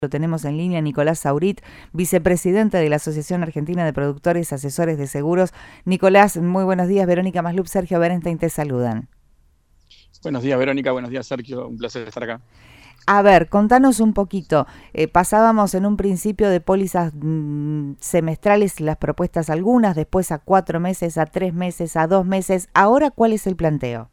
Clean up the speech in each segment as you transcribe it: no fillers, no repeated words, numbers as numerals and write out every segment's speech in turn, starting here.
Lo tenemos en línea, Nicolás Saurit, vicepresidente de la Asociación Argentina de Productores Asesores de Seguros. Nicolás, muy buenos días. Verónica Maslup, Sergio Berenstein te saludan. Buenos días, Verónica. Buenos días, Sergio. Un placer estar acá. A ver, contanos un poquito. Pasábamos en un principio de pólizas semestrales las propuestas algunas, después a 4 meses, a 3 meses, a 2 meses. Ahora, ¿cuál es el planteo?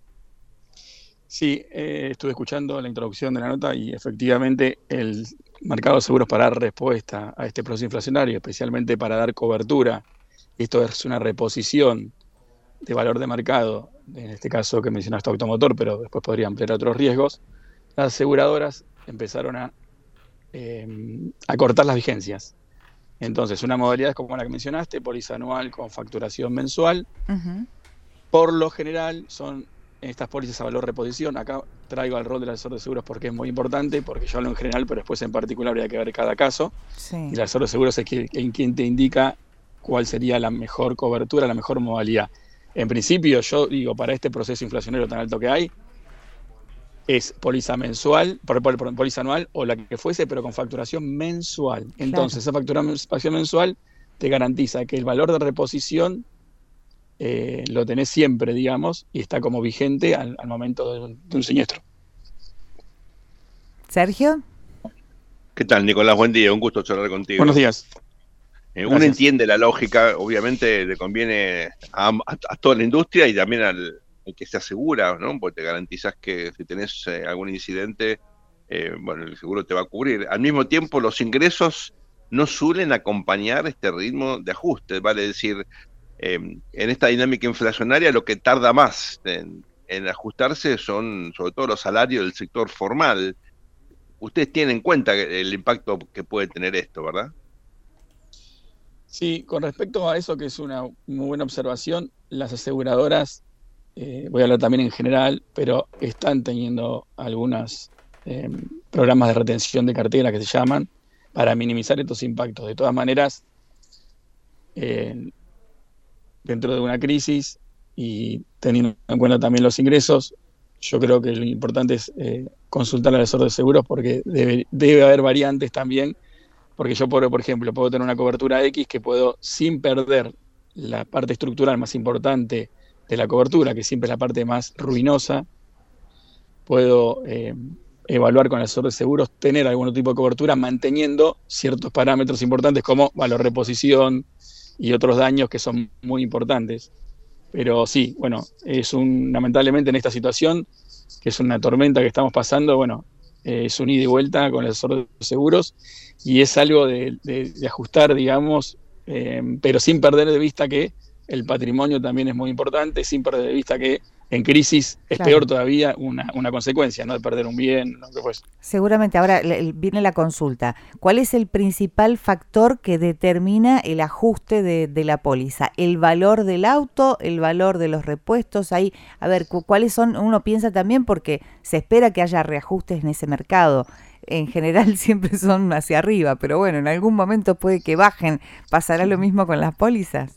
Sí, estuve escuchando la introducción de la nota y efectivamente el mercado de seguros para dar respuesta a este proceso inflacionario, especialmente para dar cobertura. Esto es una reposición de valor de mercado, en este caso que mencionaste automotor, pero después podría ampliar a otros riesgos. Las aseguradoras empezaron a cortar las vigencias. Entonces, una modalidad es como la que mencionaste, póliza anual con facturación mensual. Uh-huh. Por lo general son estas pólizas a valor reposición. Acá traigo al rol del asesor de seguros porque es muy importante, porque yo hablo en general, pero después en particular habría que ver cada caso. Sí. Y el asesor de seguros es quien te indica cuál sería la mejor cobertura, la mejor modalidad. En principio, yo digo, para este proceso inflacionario tan alto que hay, es póliza mensual, póliza anual o la que fuese, pero con facturación mensual. Entonces, esa facturación mensual te garantiza que el valor de reposición lo tenés siempre, digamos, y está como vigente al momento de un siniestro. ¿Sergio? ¿Qué tal, Nicolás? Buen día, un gusto charlar contigo. Buenos días. Uno entiende la lógica, obviamente le conviene a toda la industria y también al que se asegura, ¿no? Porque te garantizas que si tenés algún incidente, bueno, el seguro te va a cubrir. Al mismo tiempo, los ingresos no suelen acompañar este ritmo de ajuste, vale decir, en esta dinámica inflacionaria lo que tarda más en ajustarse son sobre todo los salarios del sector formal. Ustedes tienen en cuenta el impacto que puede tener esto, ¿verdad? Sí, con respecto a eso, que es una muy buena observación, las aseguradoras, voy a hablar también en general, pero están teniendo algunos programas de retención de cartera que se llaman para minimizar estos impactos. De todas maneras, dentro de una crisis y teniendo en cuenta también los ingresos, yo creo que lo importante es consultar al asesor de seguros porque debe haber variantes también, porque yo, por ejemplo, puedo tener una cobertura X que puedo, sin perder la parte estructural más importante de la cobertura, que siempre es la parte más ruinosa, puedo evaluar con el asesor de seguros, tener algún tipo de cobertura manteniendo ciertos parámetros importantes como valor reposición y otros daños que son muy importantes. Pero sí, bueno, lamentablemente en esta situación, que es una tormenta que estamos pasando, bueno, es un ida y vuelta con el asesor de seguros y es algo de ajustar, digamos, pero sin perder de vista que el patrimonio también es muy importante, sin perder de vista que en crisis es peor todavía una consecuencia, ¿no? De perder un bien, lo que fuese. Seguramente. Ahora viene la consulta. ¿Cuál es el principal factor que determina el ajuste de la póliza? ¿El valor del auto? ¿El valor de los repuestos? Ahí, a ver, ¿cuáles son? Uno piensa también porque se espera que haya reajustes en ese mercado. En general siempre son hacia arriba, pero bueno, en algún momento puede que bajen. ¿Pasará lo mismo con las pólizas?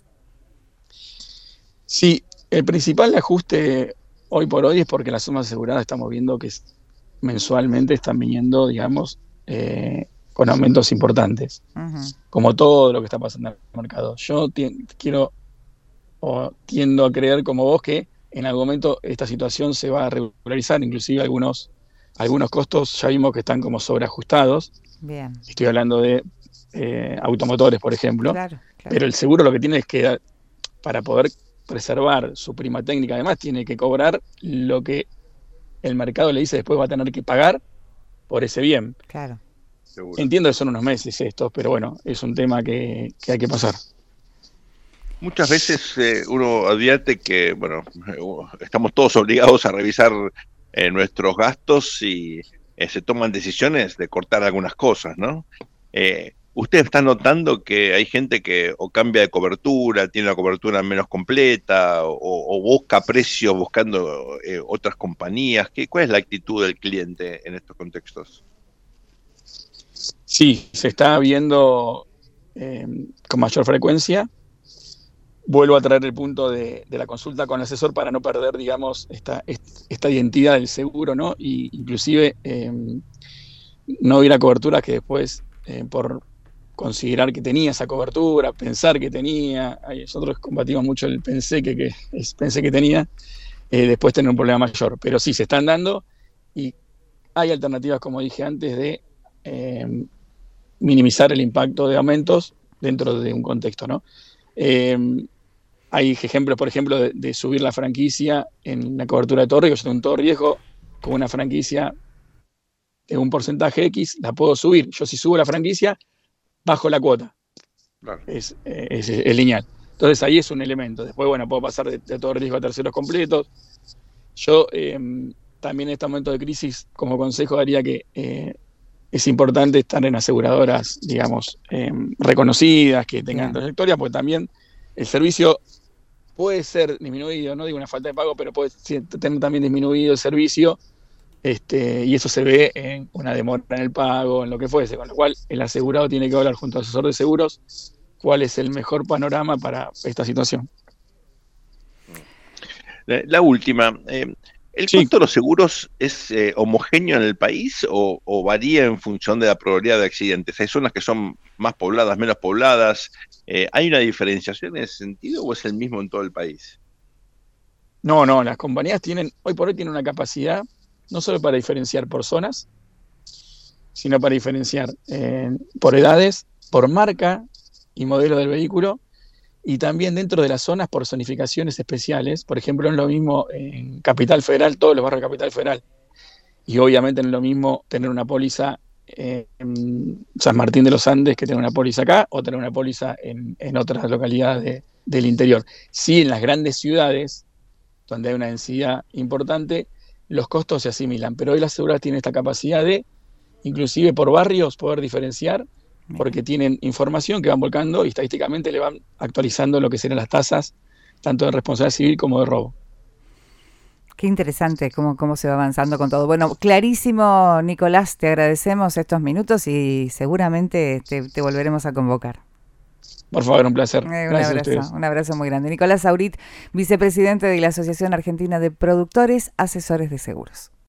Sí, el principal ajuste hoy por hoy es porque las sumas aseguradas estamos viendo que mensualmente están viniendo, digamos, con aumentos importantes, como todo lo que está pasando en el mercado. Yo tiendo a creer como vos que en algún momento esta situación se va a regularizar, inclusive algunos costos ya vimos que están como sobreajustados. Bien. Estoy hablando de automotores, por ejemplo, claro. Pero el seguro lo que tiene es que, para poder preservar su prima técnica, además tiene que cobrar lo que el mercado le dice después va a tener que pagar por ese bien. Claro. Seguro. Entiendo que son unos meses estos, pero bueno, es un tema que hay que pasar. Muchas veces uno advierte que, bueno, estamos todos obligados a revisar nuestros gastos y se toman decisiones de cortar algunas cosas, ¿no? ¿Usted está notando que hay gente que o cambia de cobertura, tiene la cobertura menos completa o busca precios buscando otras compañías? ¿Cuál es la actitud del cliente en estos contextos? Sí, se está viendo con mayor frecuencia. Vuelvo a traer el punto de la consulta con el asesor para no perder, digamos, esta identidad del seguro, ¿no? Y inclusive no hubiera coberturas que después, por considerar que tenía esa cobertura, pensar que tenía, nosotros combatimos mucho el pensé que tenía, después tener un problema mayor. Pero sí, se están dando y hay alternativas, como dije antes, de minimizar el impacto de aumentos dentro de un contexto, ¿no? Hay ejemplos, por ejemplo, de subir la franquicia en la cobertura de todo riesgo. Yo tengo un todo riesgo con una franquicia de un porcentaje X, la puedo subir. Yo si subo la franquicia, bajo la cuota. Claro. Es lineal. Entonces ahí es un elemento. Después, bueno, puedo pasar de todo riesgo a terceros completos. Yo también en este momento de crisis, como consejo, daría que es importante estar en aseguradoras, digamos, reconocidas, que tengan trayectoria, porque también el servicio puede ser disminuido, no digo una falta de pago, pero puede tener también disminuido el servicio, y eso se ve en una demora en el pago, en lo que fuese, con lo cual el asegurado tiene que hablar junto al asesor de seguros cuál es el mejor panorama para esta situación. La última, ¿el costo de los seguros es homogéneo en el país o varía en función de la probabilidad de accidentes? ¿Hay zonas que son más pobladas, menos pobladas? ¿Hay una diferenciación en ese sentido o es el mismo en todo el país? No, las compañías hoy por hoy tienen una capacidad no solo para diferenciar por zonas, sino para diferenciar por edades, por marca y modelo del vehículo, y también dentro de las zonas por zonificaciones especiales. Por ejemplo, no es lo mismo en Capital Federal, todos los barrios de Capital Federal, y obviamente no es lo mismo tener una póliza en San Martín de los Andes que tener una póliza acá, o tener una póliza en otras localidades del interior. Sí, en las grandes ciudades, donde hay una densidad importante, los costos se asimilan, pero hoy las aseguradoras tienen esta capacidad de, inclusive por barrios, poder diferenciar, porque tienen información que van volcando y estadísticamente le van actualizando lo que serán las tasas, tanto de responsabilidad civil como de robo. Qué interesante cómo se va avanzando con todo. Bueno, clarísimo, Nicolás, te agradecemos estos minutos y seguramente te volveremos a convocar. Por favor, un placer. Un abrazo muy grande. Nicolás Aurit, vicepresidente de la Asociación Argentina de Productores, Asesores de Seguros.